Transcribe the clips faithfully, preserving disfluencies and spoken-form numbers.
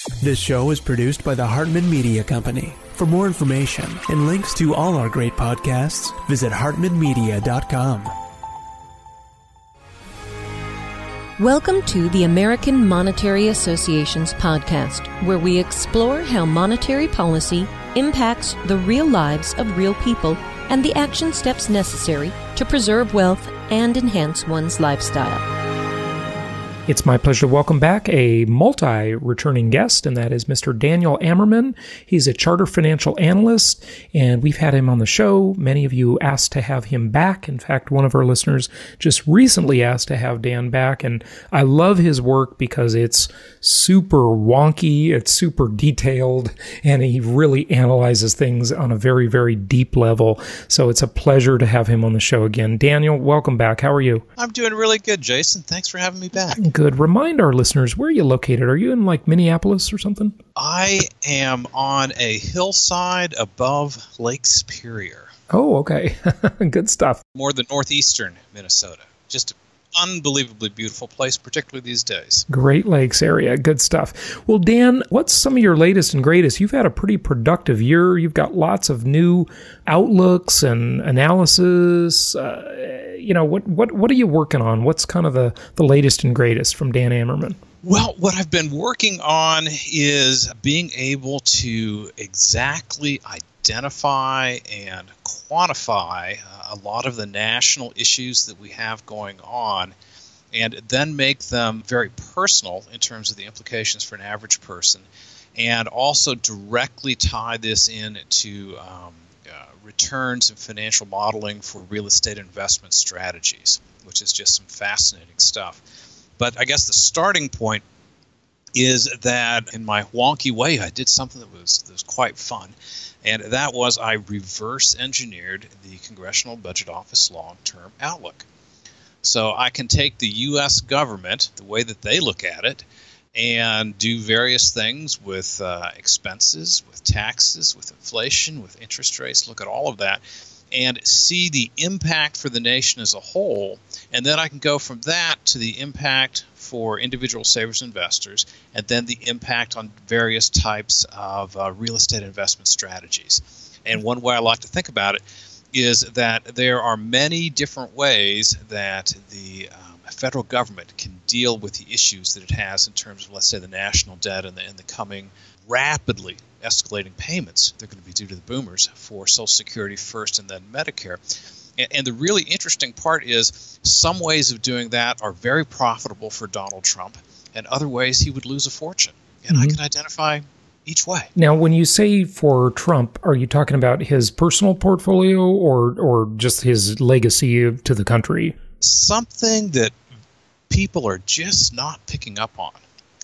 This show is produced by the Hartman Media Company. For more information and links to all our great podcasts, visit hartman media dot com. Welcome to the American Monetary Association's podcast, where we explore how monetary policy impacts the real lives of real people and the action steps necessary to preserve wealth and enhance one's lifestyle. It's my pleasure to welcome back a multi-returning guest, and that is Mister Daniel Ammerman. He's a charter financial analyst, and we've had him on the show. Many of you asked to have him back. In fact, one of our listeners just recently asked to have Dan back, and I love his work because it's super wonky, it's super detailed, and he really analyzes things on a very, very deep level. So it's a pleasure to have him on the show again. Daniel, welcome back. How are you? I'm doing really good, Jason. Thanks for having me back. Good. Remind our listeners, where are you located? Are you in like Minneapolis or something? I am on a hillside above Lake Superior. Oh, okay. Good stuff. More than northeastern Minnesota. Just an unbelievably beautiful place, particularly these days. Great Lakes area. Good stuff. Well, Dan, what's some of your latest and greatest? You've had a pretty productive year. You've got lots of new outlooks and analysis. Uh, you know, what, what, what are you working on? What's kind of the, the latest and greatest from Dan Ammerman? Well, what I've been working on is being able to exactly identify and quantify uh, a lot of the national issues that we have going on, and then make them very personal in terms of the implications for an average person, and also directly tie this in to um, uh, returns and financial modeling for real estate investment strategies, which is just some fascinating stuff. But I guess the starting point is that in my wonky way, I did something that was, that was quite fun. And that was I reverse engineered the Congressional Budget Office long-term outlook. So I can take the U S government, the way that they look at it, and do various things with uh, expenses, with taxes, with inflation, with interest rates, look at all of that, and see the impact for the nation as a whole. And then I can go from that to the impact for individual savers and investors, and then the impact on various types of uh, real estate investment strategies. And one way I like to think about it is that there are many different ways that the um, federal government can deal with the issues that it has in terms of, let's say, the national debt and the, and the coming rapidly escalating payments they're going to be due to the boomers for Social Security first and then Medicare. And, and the really interesting part is some ways of doing that are very profitable for Donald Trump, and other ways he would lose a fortune. And mm-hmm. I can identify each way. Now, when you say for Trump, are you talking about his personal portfolio or or just his legacy to the country? Something that people are just not picking up on,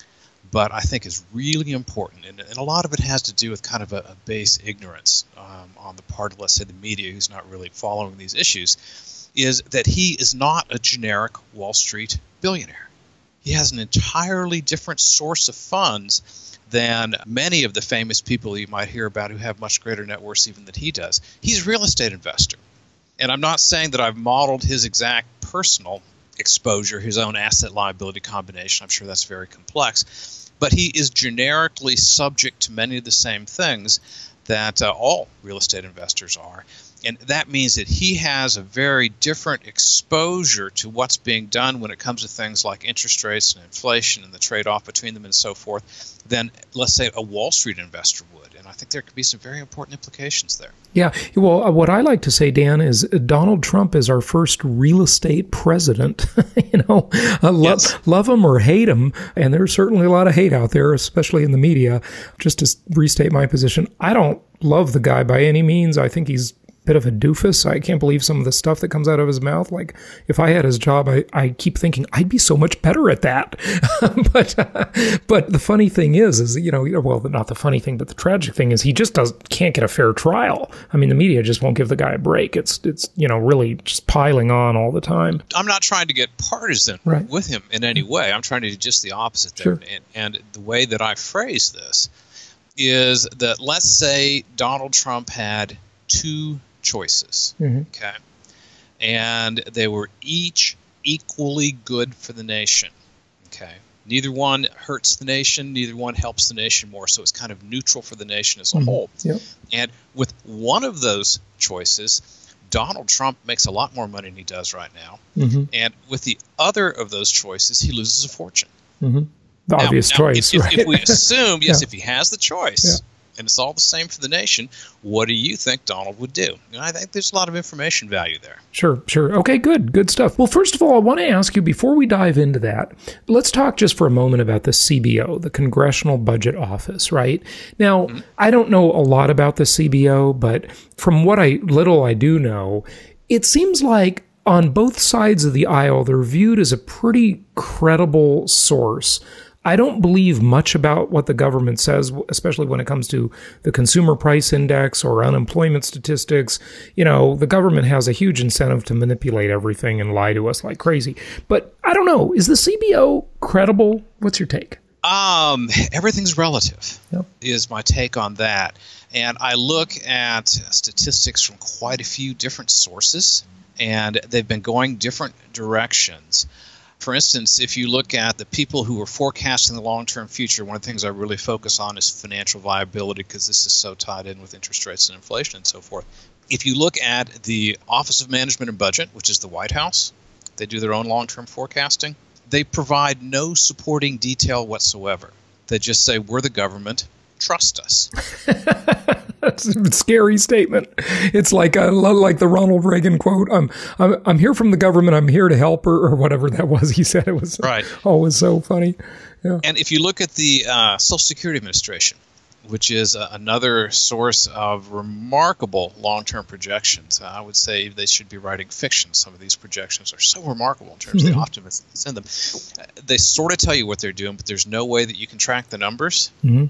but I think is really important. And, and a lot of it has to do with kind of a, a base ignorance um, on the part of, let's say, the media who's not really following these issues, is that he is not a generic Wall Street billionaire. He has an entirely different source of funds than many of the famous people you might hear about who have much greater net worths even than he does. He's a real estate investor. And I'm not saying that I've modeled his exact personal exposure, his own asset liability combination. I'm sure that's very complex. But he is generically subject to many of the same things that uh, all real estate investors are. And that means that he has a very different exposure to what's being done when it comes to things like interest rates and inflation and the trade-off between them and so forth than, let's say, a Wall Street investor would. And I think there could be some very important implications there. Yeah. Well, what I like to say, Dan, is Donald Trump is our first real estate president. you know, I love, yes. love him or hate him. And there's certainly a lot of hate out there, especially in the media. Just to restate my position, I don't love the guy by any means. I think he's bit of a doofus. I can't believe some of the stuff that comes out of his mouth. Like, if I had his job, I, I keep thinking I'd be so much better at that. but uh, but the funny thing is, is, you know, well, not the funny thing, but the tragic thing is he just does can't get a fair trial. I mean, the media just won't give the guy a break. It's, it's you know, really just piling on all the time. I'm not trying to get partisan right. with him in any way. I'm trying to do just the opposite there. Sure. And, and the way that I phrase this is that, let's say Donald Trump had two choices, mm-hmm. okay, and they were each equally good for the nation, okay. Neither one hurts the nation, neither one helps the nation more, so it's kind of neutral for the nation as a mm-hmm. whole. Yep. And with one of those choices, Donald Trump makes a lot more money than he does right now. Mm-hmm. And with the other of those choices, he loses a fortune. Mm-hmm. The now, obvious now, choice, if, right? if, if we assume, yes, yeah. if he has the choice, yeah. and it's all the same for the nation, what do you think Donald would do? And I think there's a lot of information value there. Sure, sure. Okay, good, good stuff. Well, first of all, I want to ask you, before we dive into that, let's talk just for a moment about the C B O, the Congressional Budget Office, right? Now, mm-hmm. I don't know a lot about the C B O, but from what I little I do know, it seems like on both sides of the aisle, they're viewed as a pretty credible source. I don't believe much about what the government says, especially when it comes to the consumer price index or unemployment statistics. You know, the government has a huge incentive to manipulate everything and lie to us like crazy. But I don't know. Is the C B O credible? What's your take? Um, everything's relative, yep. is my take on that. And I look at statistics from quite a few different sources, and they've been going different directions. For instance, if you look at the people who are forecasting the long-term future, one of the things I really focus on is financial viability, because this is so tied in with interest rates and inflation and so forth. If you look at the Office of Management and Budget, which is the White House, they do their own long-term forecasting. They provide no supporting detail whatsoever. They just say, we're the government, trust us. That's a scary statement. It's like a, like the Ronald Reagan quote, I'm, I'm I'm here from the government, I'm here to help her, or whatever that was he said. It was right. Oh, it was so funny. Yeah. And if you look at the uh, Social Security Administration, which is uh, another source of remarkable long-term projections, uh, I would say they should be writing fiction. Some of these projections are so remarkable in terms mm-hmm. of the optimism that's in them. Uh, they sort of tell you what they're doing, but there's no way that you can track the numbers. Mm-hmm.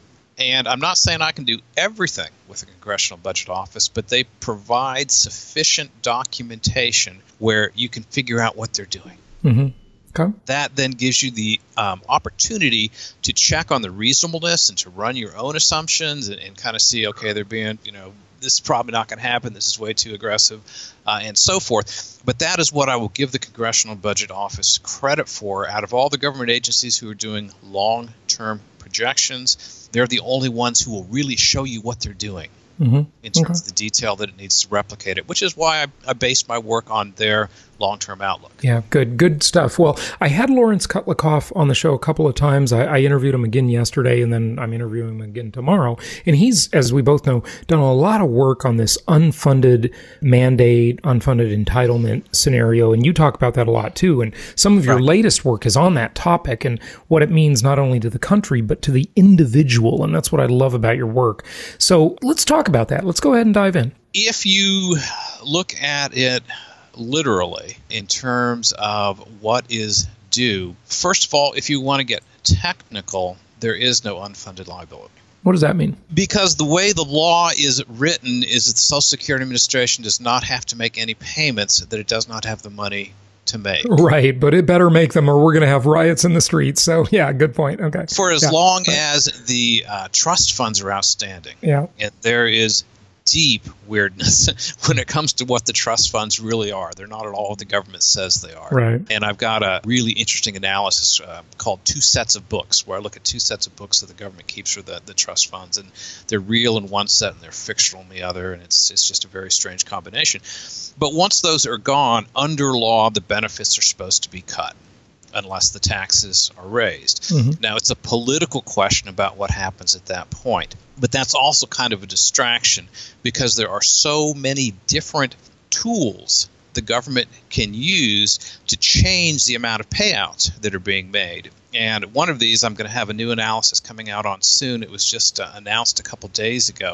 And I'm not saying I can do everything with the Congressional Budget Office, but they provide sufficient documentation where you can figure out what they're doing. Mm-hmm. Okay. That then gives you the um, opportunity to check on the reasonableness and to run your own assumptions and, and kind of see, okay, they're being, you know, this is probably not going to happen, this is way too aggressive, uh, and so forth. But that is what I will give the Congressional Budget Office credit for. Out of all the government agencies who are doing long-term projections, they're the only ones who will really show you what they're doing mm-hmm. in terms okay. of the detail that it needs to replicate it, which is why I, I based my work on their long-term outlook. Yeah, good, good stuff. Well, I had Lawrence Kutlikoff on the show a couple of times. I, I interviewed him again yesterday, and then I'm interviewing him again tomorrow. And he's, as we both know, done a lot of work on this unfunded mandate, unfunded entitlement scenario. And you talk about that a lot too. And some of your right. latest work is on that topic and what it means not only to the country, but to the individual. And that's what I love about your work. So let's talk about that. Let's go ahead and dive in. If you look at it literally in terms of what is due, first of all, if you want to get technical, there is no unfunded liability. What does that mean? Because the way the law is written is that the Social Security Administration does not have to make any payments that it does not have the money to make. Right, but it better make them or we're going to have riots in the streets. So, yeah, good point. Okay. For as yeah. long right. as the uh, trust funds are outstanding, yeah. and there is deep weirdness when it comes to what the trust funds really are. They're not at all what the government says they are. Right. And I've got a really interesting analysis uh, called Two Sets of Books, where I look at two sets of books that the government keeps for the, the trust funds, and they're real in one set and they're fictional in the other, and it's it's just a very strange combination. But once those are gone, under law, the benefits are supposed to be cut unless the taxes are raised. Mm-hmm. Now, it's a political question about what happens at that point. But that's also kind of a distraction because there are so many different tools the government can use to change the amount of payouts that are being made. And one of these, I'm going to have a new analysis coming out on soon. It was just uh, announced a couple days ago,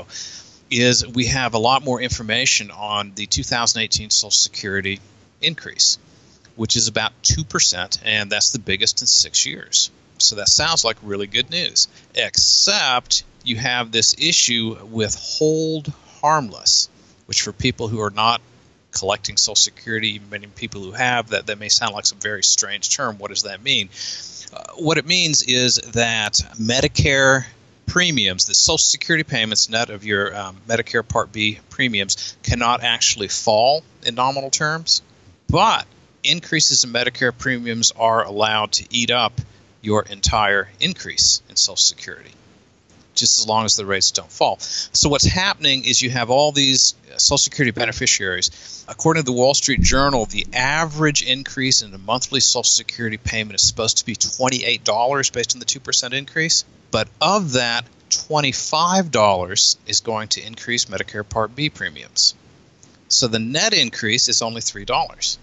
is we have a lot more information on the two thousand eighteen Social Security increase, which is about two percent, and that's the biggest in six years. So that sounds like really good news, except you have this issue with hold harmless, which for people who are not collecting Social Security, many people who have, that, that may sound like some very strange term. What does that mean? Uh, what it means is that Medicare premiums, the Social Security payments net of your um, Medicare Part B premiums, cannot actually fall in nominal terms, but increases in Medicare premiums are allowed to eat up your entire increase in Social Security, just as long as the rates don't fall. So what's happening is you have all these Social Security beneficiaries. According to the Wall Street Journal, the average increase in the monthly Social Security payment is supposed to be twenty-eight dollars based on the two percent increase. But of that, twenty-five dollars is going to increase Medicare Part B premiums. So the net increase is only three dollars.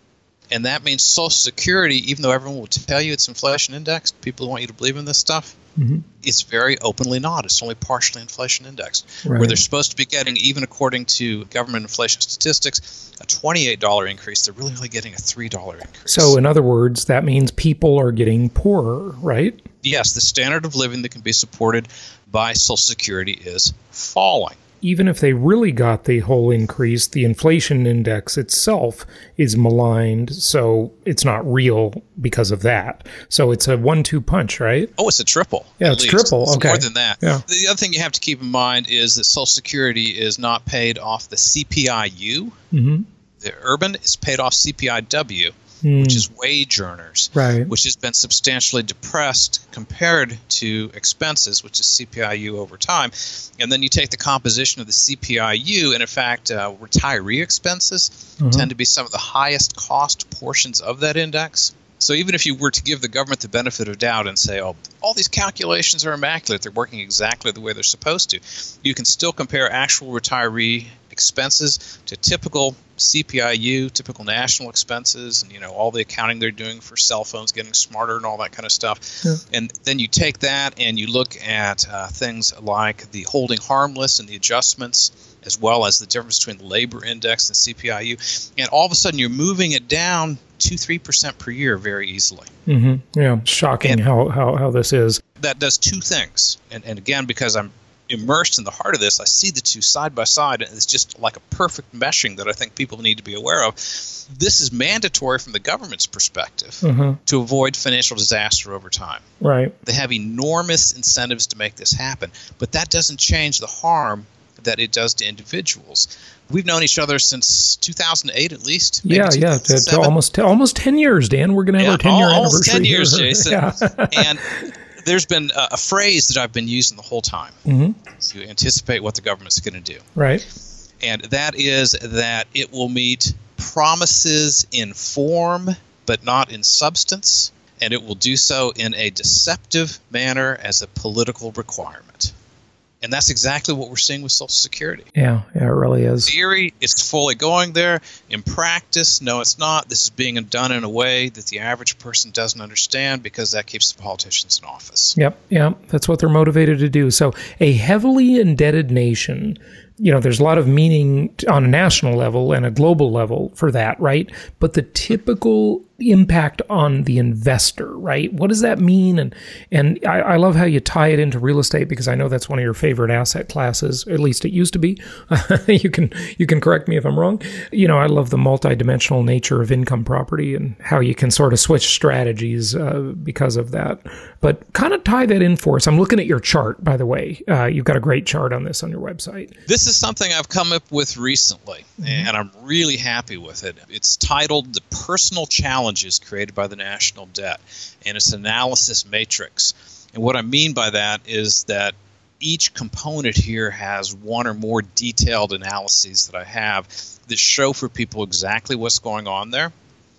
And that means Social Security, even though everyone will tell you it's inflation indexed, people want you to believe in this stuff, mm-hmm. it's very openly not. It's only partially inflation indexed. Right. Where they're supposed to be getting, even according to government inflation statistics, a twenty-eight dollars increase, they're really only getting a three dollars increase. So in other words, that means people are getting poorer, right? Yes, the standard of living that can be supported by Social Security is falling. Even if they really got the whole increase, the inflation index itself is maligned, so it's not real because of that. So it's a one two punch, right? Oh, it's a triple. Yeah, it's least. triple. It's okay. more than that. Yeah. The other thing you have to keep in mind is that Social Security is not paid off the C P I U. Mm-hmm. The urban is paid off C P I W. Mm. Which is wage earners, right. which has been substantially depressed compared to expenses, which is C P I U over time. And then you take the composition of the C P I U, and in fact, uh, retiree expenses mm-hmm. tend to be some of the highest cost portions of that index. So even if you were to give the government the benefit of doubt and say, oh, all these calculations are immaculate, they're working exactly the way they're supposed to, you can still compare actual retiree expenses to typical C P I U, typical national expenses, and you know all the accounting they're doing for cell phones getting smarter and all that kind of stuff. Yeah. And then you take that and you look at uh, things like the holding harmless and the adjustments, as well as the difference between the labor index and C P I U, and all of a sudden you're moving it down two, three percent per year very easily. Mm-hmm. Yeah, shocking and how, how how this is. That does two things, and and again, because I'm immersed in the heart of this, I see the two side by side, and it's just like a perfect meshing that I think people need to be aware of. This is mandatory from the government's perspective mm-hmm. to avoid financial disaster over time. Right. They have enormous incentives to make this happen, but that doesn't change the harm that it does to individuals. We've known each other since two thousand eight at least. Yeah, yeah, to, to almost almost ten years, Dan. We're going to have yeah, our ten-year almost anniversary ten years, here. Jason. Yeah. And there's been a, a phrase that I've been using the whole time mm-hmm. to anticipate what the government's going to do. Right. And that is that it will meet promises in form, but not in substance, and it will do so in a deceptive manner as a political requirement. And that's exactly what we're seeing with Social Security. Yeah, yeah, it really is. In theory, it's fully going there. In practice, no, it's not. This is being done in a way that the average person doesn't understand because that keeps the politicians in office. Yep, yeah, that's what they're motivated to do. So a heavily indebted nation, you know, there's a lot of meaning on a national level and a global level for that, right? But the typical impact on the investor, right? What does that mean? And and I, I love how you tie it into real estate because I know that's one of your favorite asset classes. At least it used to be. you can you can correct me if I'm wrong. You know, I love the multidimensional nature of income property and how you can sort of switch strategies uh, because of that. But kind of tie that in for us. I'm looking at your chart, by the way. Uh, you've got a great chart on this on your website. This is something I've come up with recently, mm-hmm. and I'm really happy with it. It's titled The Personal Challenges Created by the National Debt, and it's an analysis matrix. And what I mean by that is that each component here has one or more detailed analyses that I have that show for people exactly what's going on there.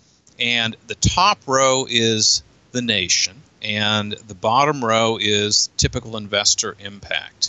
And the top row is the nation, and the bottom row is typical investor impact.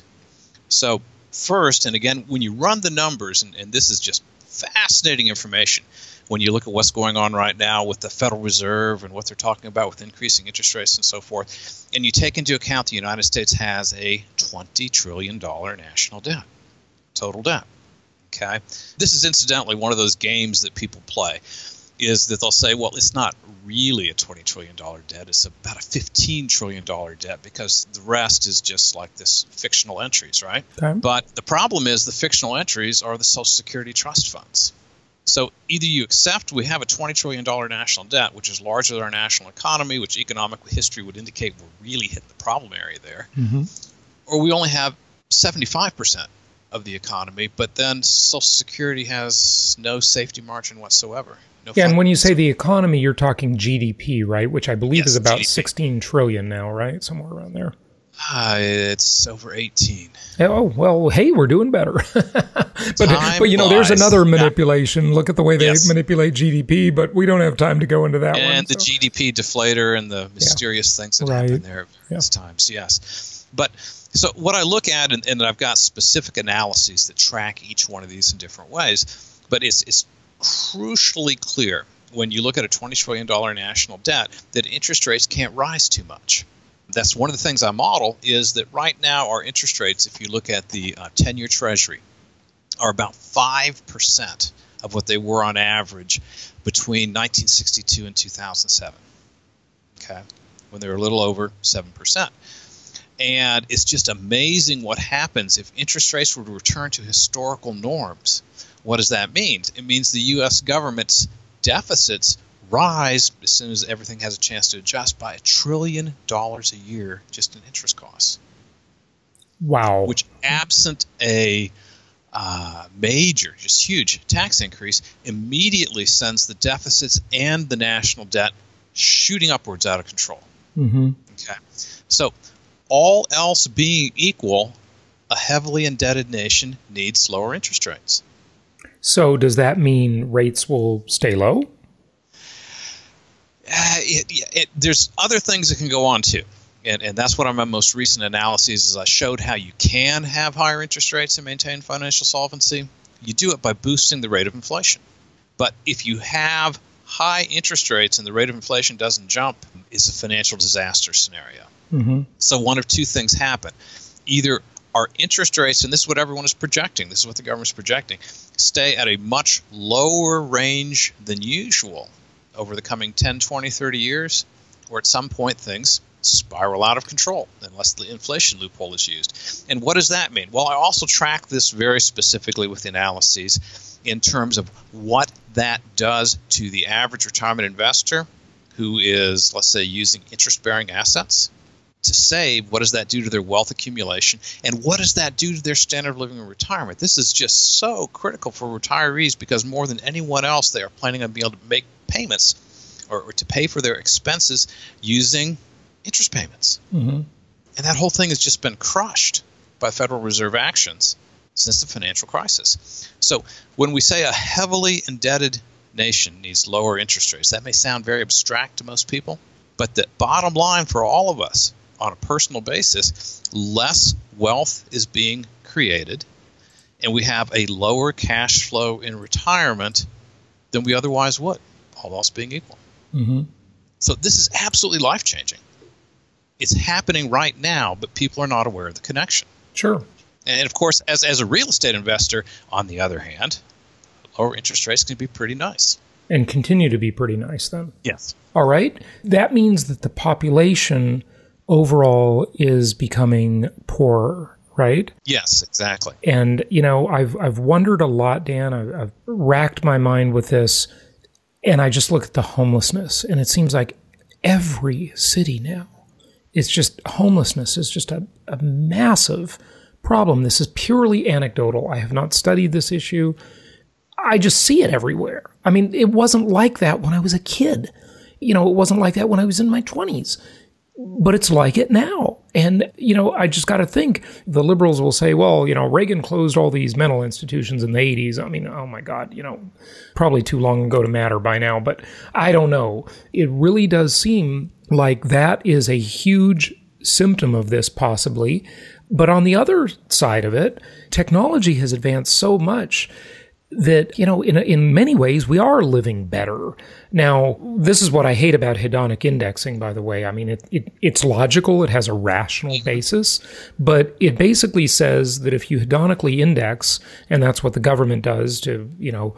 So first, and again, when you run the numbers, and, and this is just fascinating information, when you look at what's going on right now with the Federal Reserve and what they're talking about with increasing interest rates and so forth, and you take into account the United States has a twenty trillion dollars national debt, total debt. Okay, this is incidentally one of those games that people play, is that they'll say, well, it's not really a twenty trillion dollars debt, it's about a fifteen trillion dollars debt because the rest is just like this fictional entries, right? Okay. But the problem is the fictional entries are the Social Security trust funds. So either you accept we have a twenty trillion dollars national debt, which is larger than our national economy, which economic history would indicate we're really hitting the problem area there, mm-hmm. or we only have seventy-five percent of the economy, but then Social Security has no safety margin whatsoever. No yeah, and when you say the economy, you're talking G D P, right? Which I believe yes, is about G D P. sixteen trillion now, right? Somewhere around there. Uh, it's over eighteen. Oh, well, hey, we're doing better. but, time but, you know, flies. there's another manipulation. Yeah. Look at the way they yes. manipulate G D P, but we don't have time to go into that and one. And the so. G D P deflator and the mysterious yeah. things that right. happen there at various yeah. times, yes. But so what I look at, and, and I've got specific analyses that track each one of these in different ways, but it's, it's crucially clear when you look at a twenty trillion dollars national debt that interest rates can't rise too much. That's one of the things I model is that right now our interest rates, if you look at the uh, ten-year Treasury, are about five percent of what they were on average between nineteen sixty-two and two thousand seven, okay, when they were a little over seven percent. And it's just amazing what happens if interest rates were to return to historical norms. What does that mean? It means the U S government's deficits rise as soon as everything has a chance to adjust by a trillion dollars a year just in interest costs. Wow. Which, absent a uh, major, just huge tax increase, immediately sends the deficits and the national debt shooting upwards out of control. Mm-hmm. Okay. So, all else being equal, a heavily indebted nation needs lower interest rates. So does that mean rates will stay low? Uh, it, it, there's other things that can go on too, and, and that's what my most recent analyses is. I showed how you can have higher interest rates and maintain financial solvency. You do it by boosting the rate of inflation. But if you have high interest rates and the rate of inflation doesn't jump, it's a financial disaster scenario. Mm-hmm. So one of two things happen. Either our interest rates, and this is what everyone is projecting, this is what the government's projecting, stay at a much lower range than usual over the coming ten, twenty, thirty years, or at some point things spiral out of control unless the inflation loophole is used. And what does that mean? Well, I also track this very specifically with analyses in terms of what that does to the average retirement investor who is, let's say, using interest-bearing assets to save. What does that do to their wealth accumulation? And what does that do to their standard of living in retirement? This is just so critical for retirees because more than anyone else, they are planning on being able to make payments or, or to pay for their expenses using interest payments. Mm-hmm. And that whole thing has just been crushed by Federal Reserve actions since the financial crisis. So when we say a heavily indebted nation needs lower interest rates, that may sound very abstract to most people, but the bottom line for all of us on a personal basis, less wealth is being created, and we have a lower cash flow in retirement than we otherwise would, all else being equal. Mm-hmm. So this is absolutely life-changing. It's happening right now, but people are not aware of the connection. Sure. And of course, as, as a real estate investor, on the other hand, lower interest rates can be pretty nice. And continue to be pretty nice then. Yes. All right. That means that the population overall is becoming poorer, right? Yes, exactly. And, you know, I've I've wondered a lot, Dan. I've, I've racked my mind with this, and I just look at the homelessness, and it seems like every city now, it's just homelessness is just a, a massive problem. This is purely anecdotal. I have not studied this issue. I just see it everywhere. I mean, it wasn't like that when I was a kid. You know, it wasn't like that when I was in my twenties. But it's like it now. And, you know, I just got to think, the liberals will say, well, you know, Reagan closed all these mental institutions in the eighties. I mean, oh my God, you know, probably too long ago to matter by now. But I don't know. It really does seem like that is a huge symptom of this, possibly. But on the other side of it, technology has advanced so much that, you know, in in many ways, we are living better. Now, this is what I hate about hedonic indexing, by the way. I mean, it, it it's logical. It has a rational basis. But it basically says that if you hedonically index, and that's what the government does to, you know,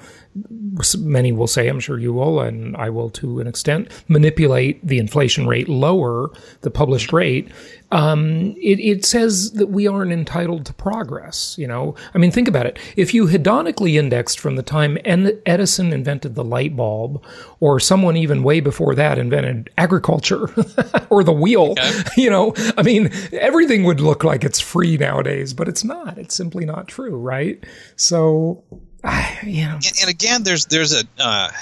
many will say, I'm sure you will, and I will to an extent, manipulate the inflation rate lower, the published rate, um, it, it says that we aren't entitled to progress, you know? I mean, think about it. If you hedonically indexed from the time Edison invented the light bulb, or someone even way before that invented agriculture or the wheel, okay. you know, I mean, everything would look like it's free nowadays, but it's not. It's simply not true, right? So... Yeah. And, and again, there's there's a uh,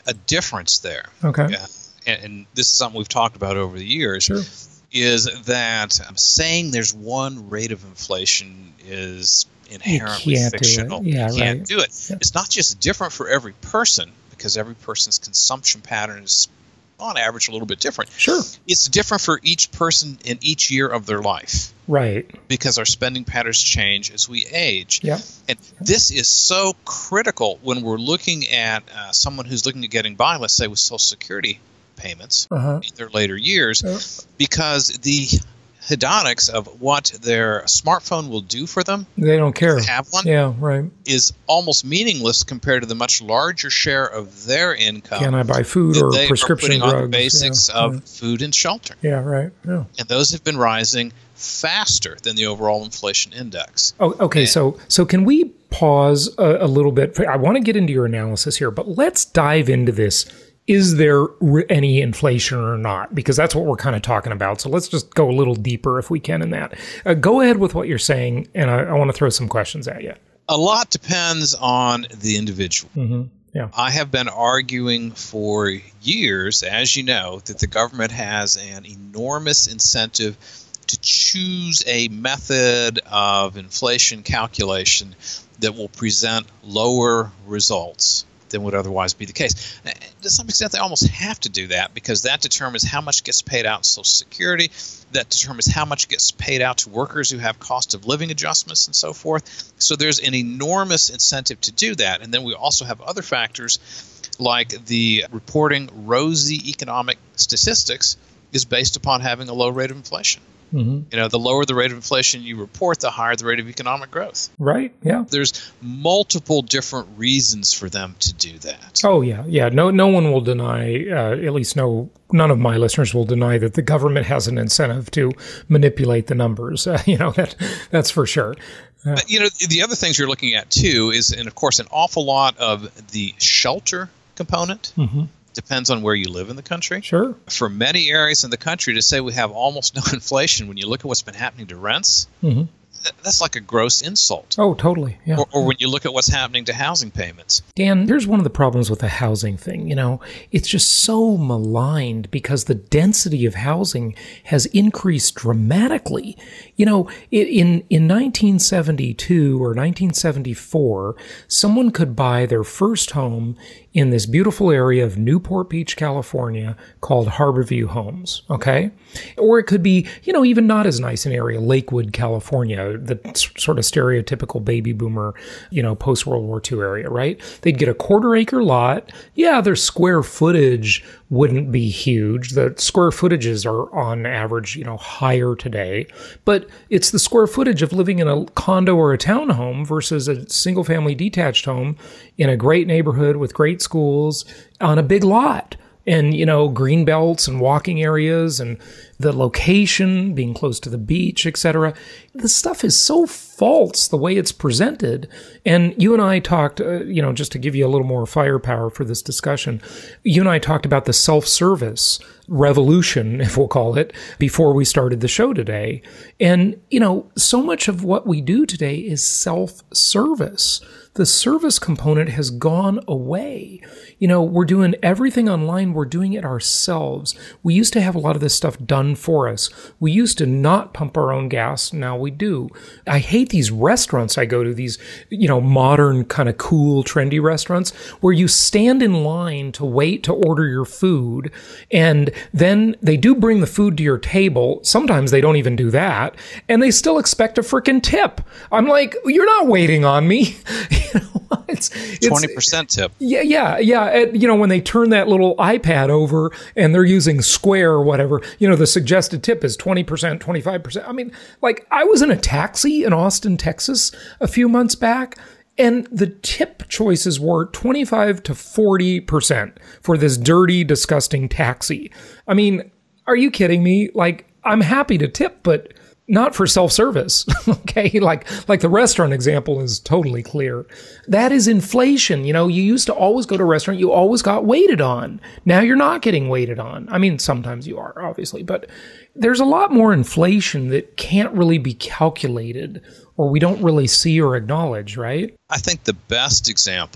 a difference there. Okay. Uh, and, and this is something we've talked about over the years, sure. is that um, saying there's one rate of inflation is inherently you can't fictional. Do it. Yeah, you can't right. do it. Yeah. It's not just different for every person, because every person's consumption pattern is, on average, a little bit different. Sure. It's different for each person in each year of their life. Right. Because our spending patterns change as we age. Yeah. And this is so critical when we're looking at uh, someone who's looking at getting by, let's say with Social Security payments uh-huh. in their later years, yeah. because the hedonics of what their smartphone will do for them, they don't care. If they have one, yeah, right. is almost meaningless compared to the much larger share of their income. Can I buy food or they prescription are putting drugs? on the basics yeah, of yeah. food and shelter. Yeah, right. Yeah. And those have been rising faster than the overall inflation index. Oh, okay. And, so, so can we pause a, a little bit? I want to get into your analysis here, but let's dive into this. Is there any inflation or not? Because that's what we're kind of talking about. So let's just go a little deeper if we can in that. Uh, go ahead with what you're saying, and I, I want to throw some questions at you. A lot depends on the individual. Mm-hmm. Yeah. I have been arguing for years, as you know, that the government has an enormous incentive to choose a method of inflation calculation that will present lower results than would otherwise be the case. To some extent, they almost have to do that because that determines how much gets paid out in Social Security. That determines how much gets paid out to workers who have cost of living adjustments and so forth. So there's an enormous incentive to do that. And then we also have other factors like the reporting rosy economic statistics is based upon having a low rate of inflation. Mm-hmm. You know, the lower the rate of inflation you report, the higher the rate of economic growth. Right. Yeah. There's multiple different reasons for them to do that. Oh yeah, yeah. No, no one will deny. Uh, at least no, none of my listeners will deny that the government has an incentive to manipulate the numbers. Uh, you know that that's for sure. Uh, but you know, the other things you're looking at too is, and of course, an awful lot of the shelter component. Mm-hmm. Depends on where you live in the country. Sure. For many areas in the country, to say we have almost no inflation, when you look at what's been happening to rents, mm-hmm. th- that's like a gross insult. Oh, totally. Yeah. Or, or when you look at what's happening to housing payments. Dan, here's one of the problems with the housing thing. You know, it's just so maligned because the density of housing has increased dramatically. You know, in in nineteen seventy-two or nineteen seventy-four, someone could buy their first home in this beautiful area of Newport Beach, California, called Harborview Homes, okay? Or it could be, you know, even not as nice an area, Lakewood, California, the sort of stereotypical baby boomer, you know, post-World War Two area, right? They'd get a quarter acre lot. Yeah, their square footage wouldn't be huge. The square footages are on average, you know, higher today, but it's the square footage of living in a condo or a townhome versus a single-family detached home in a great neighborhood with great schools on a big lot. And, you know, green belts and walking areas and the location being close to the beach, et cetera. The stuff is so false the way it's presented. And you and I talked, uh, you know, just to give you a little more firepower for this discussion, you and I talked about the self-service revolution, if we'll call it, before we started the show today. And, you know, so much of what we do today is self-service. The service component has gone away. You know, we're doing everything online. We're doing it ourselves. We used to have a lot of this stuff done for us. We used to not pump our own gas. Now we do. I hate these restaurants I go to, these, you know, modern kind of cool, trendy restaurants where you stand in line to wait to order your food. And then they do bring the food to your table. Sometimes they don't even do that. And they still expect a freaking tip. I'm like, you're not waiting on me. You know, it's, it's twenty percent tip. Yeah, yeah, yeah. And, you know, when they turn that little iPad over and they're using Square or whatever, you know, the suggested tip is twenty percent, twenty-five percent. I mean, like, I was in a taxi in Austin, Texas a few months back, and the tip choices were twenty-five to forty percent for this dirty, disgusting taxi. I mean, are you kidding me? Like, I'm happy to tip, but not for self-service, okay? Like, like the restaurant example is totally clear. That is inflation. You know, you used to always go to a restaurant, you always got waited on. Now you're not getting waited on. I mean, sometimes you are, obviously, but there's a lot more inflation that can't really be calculated or we don't really see or acknowledge, right? I think the best example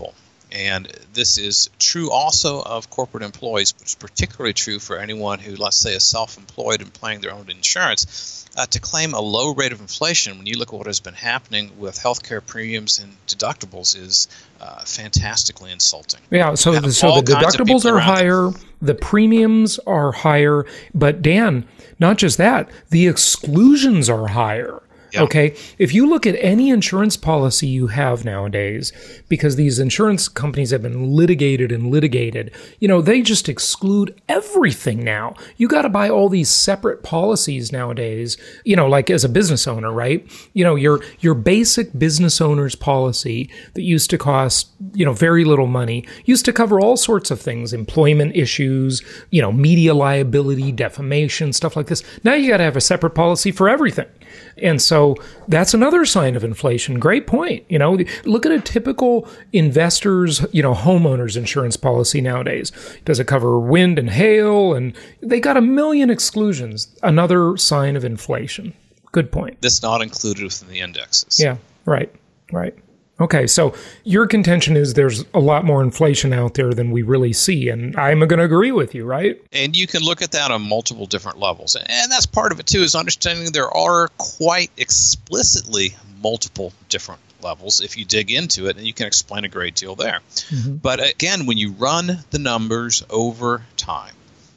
And this is true also of corporate employees, but it's particularly true for anyone who, let's say, is self-employed and paying their own insurance. Uh, to claim a low rate of inflation, when you look at what has been happening with healthcare premiums and deductibles, is uh, fantastically insulting. Yeah, so the, so the deductibles are higher, the premiums are higher, but Dan, not just that, the exclusions are higher. Yeah. Okay, if you look at any insurance policy you have nowadays, because these insurance companies have been litigated and litigated, you know, they just exclude everything now. You got to buy all these separate policies nowadays, you know, like as a business owner, right? You know, your your basic business owner's policy that used to cost, you know, very little money, used to cover all sorts of things, employment issues, you know, media liability, defamation, stuff like this. Now you got to have a separate policy for everything. And so that's another sign of inflation. Great point. You know, look at a typical investor's, you know, homeowner's insurance policy nowadays. Does it cover wind and hail? And they got a million exclusions. Another sign of inflation. Good point. That's not included within the indexes. Yeah, right, right. Okay, so your contention is there's a lot more inflation out there than we really see, and I'm going to agree with you, right? And you can look at that on multiple different levels. And that's part of it, too, is understanding there are quite explicitly multiple different levels if you dig into it, and you can explain a great deal there. Mm-hmm. But again, when you run the numbers over time,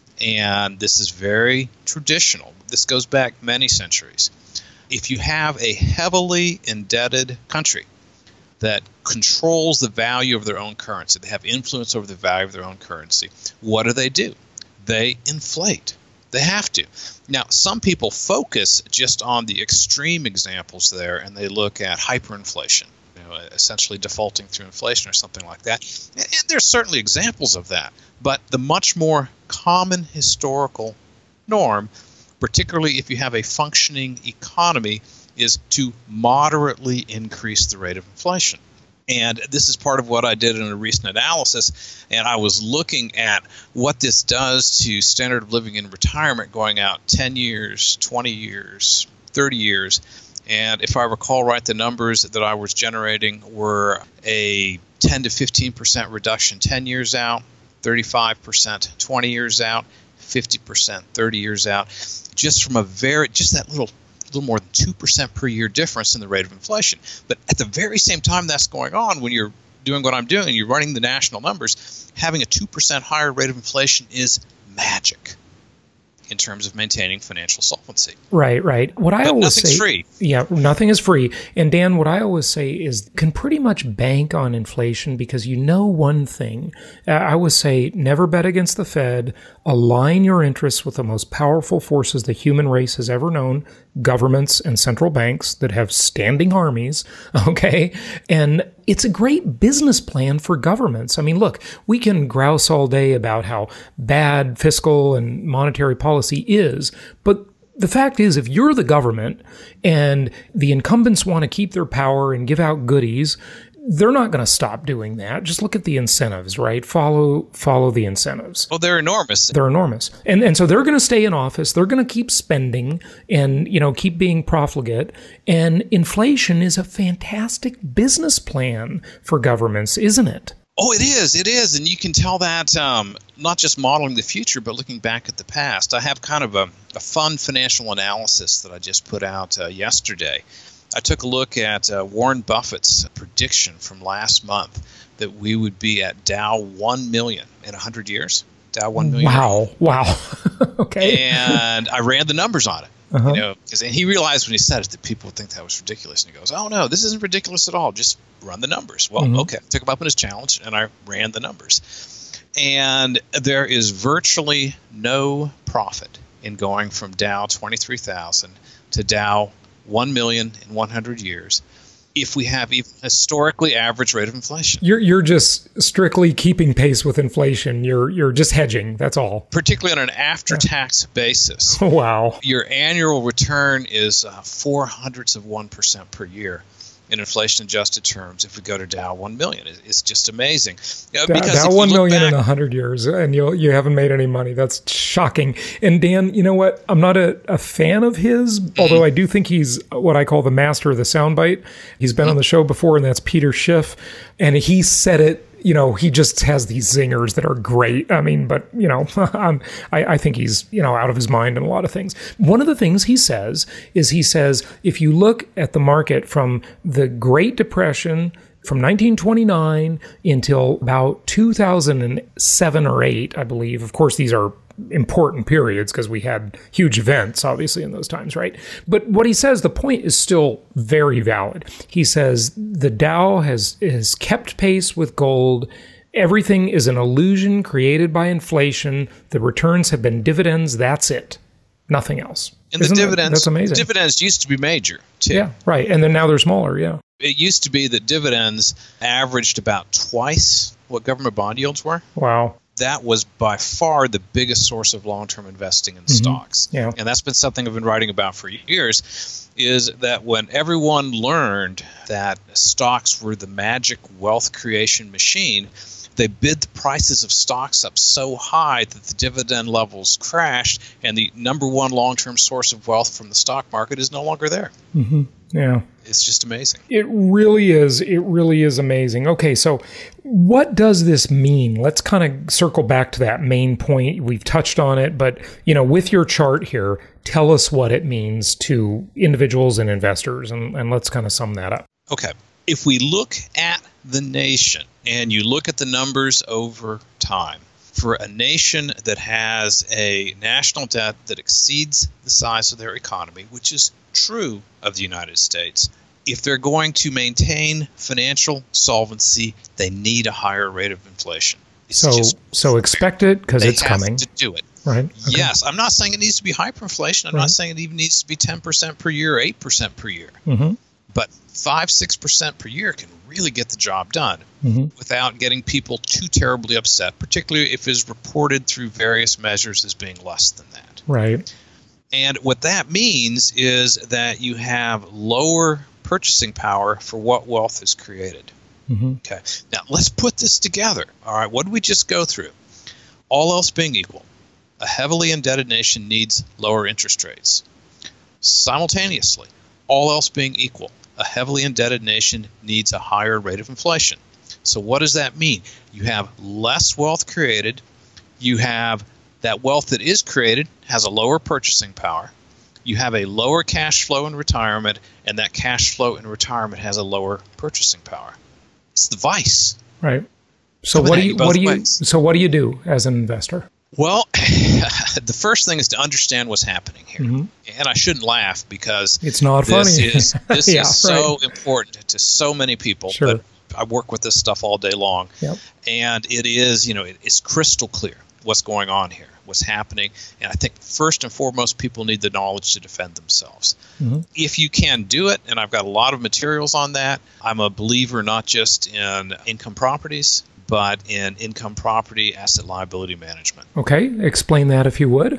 and this is very traditional, this goes back many centuries, if you have a heavily indebted country that controls the value of their own currency, they have influence over the value of their own currency, what do they do? They inflate. They have to. Now, some people focus just on the extreme examples there, and they look at hyperinflation, you know, essentially defaulting through inflation or something like that. And, and there's certainly examples of that. But the much more common historical norm, particularly if you have a functioning economy, is to moderately increase the rate of inflation. And this is part of what I did in a recent analysis, and I was looking at what this does to standard of living in retirement going out ten years, twenty years, thirty years. And if I recall right, the numbers that I was generating were a ten to fifteen percent reduction ten years out, thirty-five percent twenty years out, fifty percent thirty years out, just from a very, just that little little more than two percent per year difference in the rate of inflation. But at the very same time that's going on, when you're doing what I'm doing and you're running the national numbers, having a two percent higher rate of inflation is magic in terms of maintaining financial solvency. Right, right. What I but always nothing's say, free. Yeah, nothing is free. And Dan, what I always say is can pretty much bank on inflation because you know one thing. Uh, I always say never bet against the Fed. Align your interests with the most powerful forces the human race has ever known, governments and central banks that have standing armies, okay? And it's a great business plan for governments. I mean, look, we can grouse all day about how bad fiscal and monetary policy is, but the fact is, if you're the government and the incumbents want to keep their power and give out goodies, they're not going to stop doing that. Just look at the incentives, right? Follow follow the incentives. Well, they're enormous. They're enormous. And and so they're going to stay in office. They're going to keep spending and, you know, keep being profligate. And inflation is a fantastic business plan for governments, isn't it? Oh, it is. It is. And you can tell that um, not just modeling the future, but looking back at the past. I have kind of a, a fun financial analysis that I just put out uh, yesterday. I took a look at uh, Warren Buffett's prediction from last month that we would be at Dow one million in one hundred years. Dow one million. Wow. Wow. Okay. And I ran the numbers on it. Uh-huh. You know, because and he realized when he said it that people would think that was ridiculous. And he goes, oh, no, this isn't ridiculous at all. Just run the numbers. Well, mm-hmm. okay. I took him up on his challenge, and I ran the numbers. And there is virtually no profit in going from Dow twenty-three thousand to Dow one million in one hundred years if we have even historically average rate of inflation. You're you're just strictly keeping pace with inflation. You're you're just hedging. That's all. Particularly on an after-tax basis. Wow. Your annual return is uh, four hundredths of one percent per year in inflation-adjusted terms if we go to Dow one million. It's just amazing. Dow, Dow one million back, in one hundred years, and you you haven't made any money. That's shocking. And Dan, you know what? I'm not a, a fan of his, mm-hmm. although I do think he's what I call the master of the soundbite. He's been mm-hmm. on the show before, and that's Peter Schiff. And he said it you know, he just has these zingers that are great. I mean, but, you know, um, I, I think he's, you know, out of his mind in a lot of things. One of the things he says is he says, if you look at the market from the Great Depression from nineteen twenty-nine until about two thousand seven or eight, I believe. Of course, these are important periods because we had huge events, obviously, in those times, right? But what he says, the point is still very valid. He says the Dow has, has kept pace with gold. Everything is an illusion created by inflation. The returns have been dividends. That's it. Nothing else. And the Isn't dividends, that, that's amazing. dividends used to be major, too. Yeah, right. And then now they're smaller, yeah. It used to be that dividends averaged about twice what government bond yields were. Wow. That was by far the biggest source of long-term investing in Mm-hmm. stocks. Yeah. And that's been something I've been writing about for years, is that when everyone learned that stocks were the magic wealth creation machine, they bid the prices of stocks up so high that the dividend levels crashed, and the number one long-term source of wealth from the stock market is no longer there. Mm-hmm. Yeah. It's just amazing. It really is. It really is amazing. Okay, so what does this mean? Let's kind of circle back to that main point. We've touched on it, but, you know, with your chart here, tell us what it means to individuals and investors, and, and let's kind of sum that up. Okay. If we look at the nation and you look at the numbers over time, for a nation that has a national debt that exceeds the size of their economy, which is true of the United States, if they're going to maintain financial solvency, they need a higher rate of inflation. It's So, just so expect it because they it's have coming, to do it. right? Okay. Yes, I'm not saying it needs to be hyperinflation. I'm Right. not saying it even needs to be ten percent per year or eight percent per year. Mm-hmm. But five, six percent per year can really get the job done Mm-hmm. without getting people too terribly upset, particularly if it's reported through various measures as being less than that. Right. And what that means is that you have lower purchasing power for what wealth is created. Mm-hmm. Okay. Now, let's put this together. All right. What did we just go through? All else being equal, a heavily indebted nation needs lower interest rates. Simultaneously, all else being equal, a heavily indebted nation needs a higher rate of inflation. So what does that mean? You have less wealth created. You have that wealth that is created has a lower purchasing power. You have a lower cash flow in retirement, and that cash flow in retirement has a lower purchasing power. It's the vice. Right. So Coming what at do you you both what do you ways. so what do you do as an investor? Well, the first thing is to understand what's happening here. Mm-hmm. And I shouldn't laugh because It's not this funny. is this Yeah, is so right. important to so many people. Sure. But I work with this stuff all day long. Yep. And it is, you know, it, it's crystal clear what's going on here, what's happening. And I think first and foremost, people need the knowledge to defend themselves. Mm-hmm. If you can do it, and I've got a lot of materials on that, I'm a believer not just in income properties, but in income property asset liability management. Okay, explain that if you would.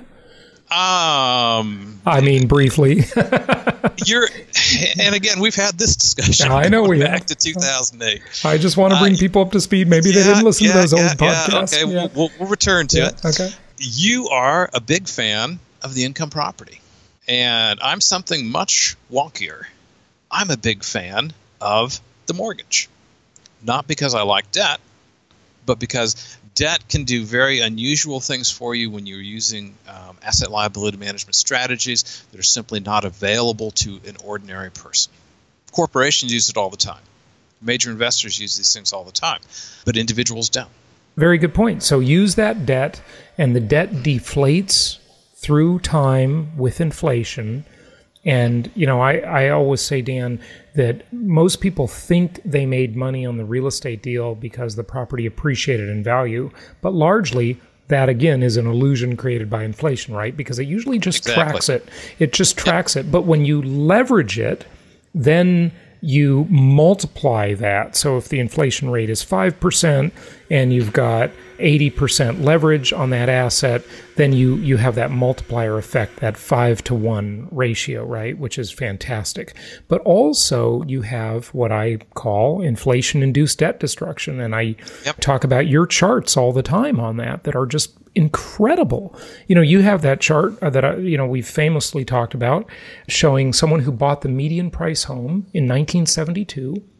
Um, I mean, briefly. you're, and again, we've had this discussion. I know we back have. to two thousand eight. I just want to bring Uh, people up to speed. Maybe they Yeah, didn't listen yeah, to those yeah, old yeah, podcasts. Okay, Yeah. We'll, we'll, we'll return to Yeah, it. Okay. You are a big fan of the income property, and I'm something much wonkier. I'm a big fan of the mortgage, not because I like debt, but because debt can do very unusual things for you when you're using um, asset liability management strategies that are simply not available to an ordinary person. Corporations use it all the time. Major investors use these things all the time, but individuals don't. Very good point. So use that debt, and the debt deflates through time with inflation. And, you know, I, I always say, Dan, that most people think they made money on the real estate deal because the property appreciated in value. But largely, that, again, is an illusion created by inflation, right? Because it usually just Exactly. tracks it. It just tracks it. But when you leverage it, then you multiply that. So if the inflation rate is five percent and you've got eighty percent leverage on that asset, then you, you have that multiplier effect, that five to one ratio, right? Which is fantastic. But also you have what I call inflation-induced debt destruction. And I Yep. talk about your charts all the time on that that are just incredible. You know, you have that chart uh, that, I, you know, we've famously talked about showing someone who bought the median price home in nineteen seventy-two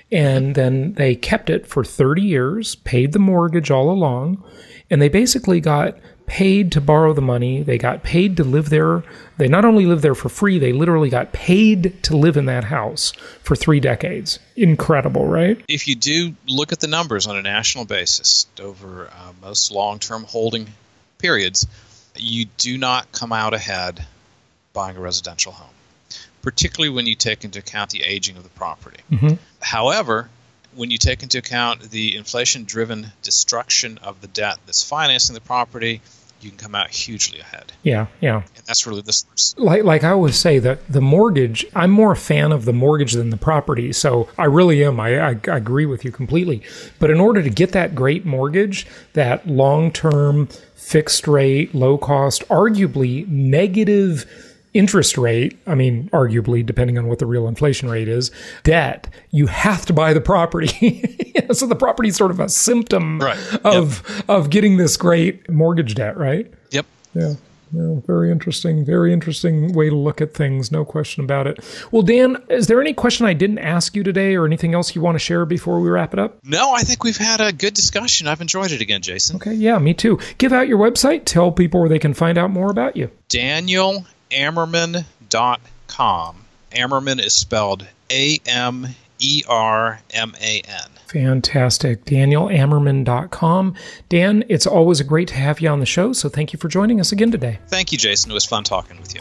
And then they kept it for thirty years, paid the mortgage all along, and they basically got paid to borrow the money. They got paid to live there. They not only lived there for free, they literally got paid to live in that house for three decades. Incredible, right? If you do look at the numbers on a national basis over uh, most long-term holding periods, you do not come out ahead buying a residential home, particularly when you take into account the aging of the property. Mm-hmm. However, when you take into account the inflation-driven destruction of the debt that's financing the property, you can come out hugely ahead. Yeah, yeah. And that's really the source. Like, like I always say, that the mortgage, I'm more a fan of the mortgage than the property. So I really am. I, I, I agree with you completely. But in order to get that great mortgage, that long-term, fixed rate, low cost, arguably negative interest rate, I mean, arguably, depending on what the real inflation rate is, debt, you have to buy the property. So the property is sort of a symptom right. of yep. of getting this great mortgage debt, right? Yep. Yeah. No, very interesting, very interesting way to look at things, no question about it. Well, Dan, is there any question I didn't ask you today or anything else you want to share before we wrap it up? No, I think we've had a good discussion. I've enjoyed it again, Jason. Okay, yeah, me too. Give out your website. Tell people where they can find out more about you. Daniel Ammerman dot com. Ammerman is spelled A M E R M A N. Fantastic. Daniel Ammerman dot com. Dan, it's always great to have you on the show, so thank you for joining us again today. Thank you, Jason. It was fun talking with you.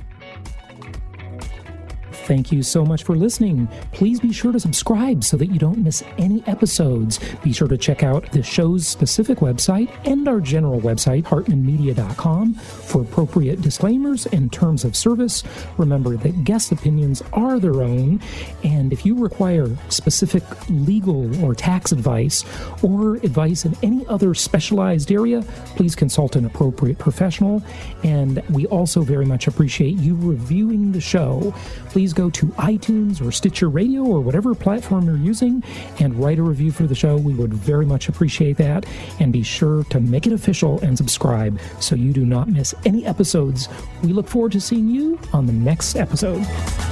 Thank you so much for listening. Please be sure to subscribe so that you don't miss any episodes. Be sure to check out the show's specific website and our general website, hartman media dot com, for appropriate disclaimers and terms of service. Remember that guest opinions are their own, and if you require specific legal or tax advice or advice in any other specialized area, please consult an appropriate professional. And we also very much appreciate you reviewing the show. Please go to iTunes or Stitcher Radio or whatever platform you're using and write a review for the show. We would very much appreciate that. And be sure to make it official and subscribe so you do not miss any episodes. We look forward to seeing you on the next episode.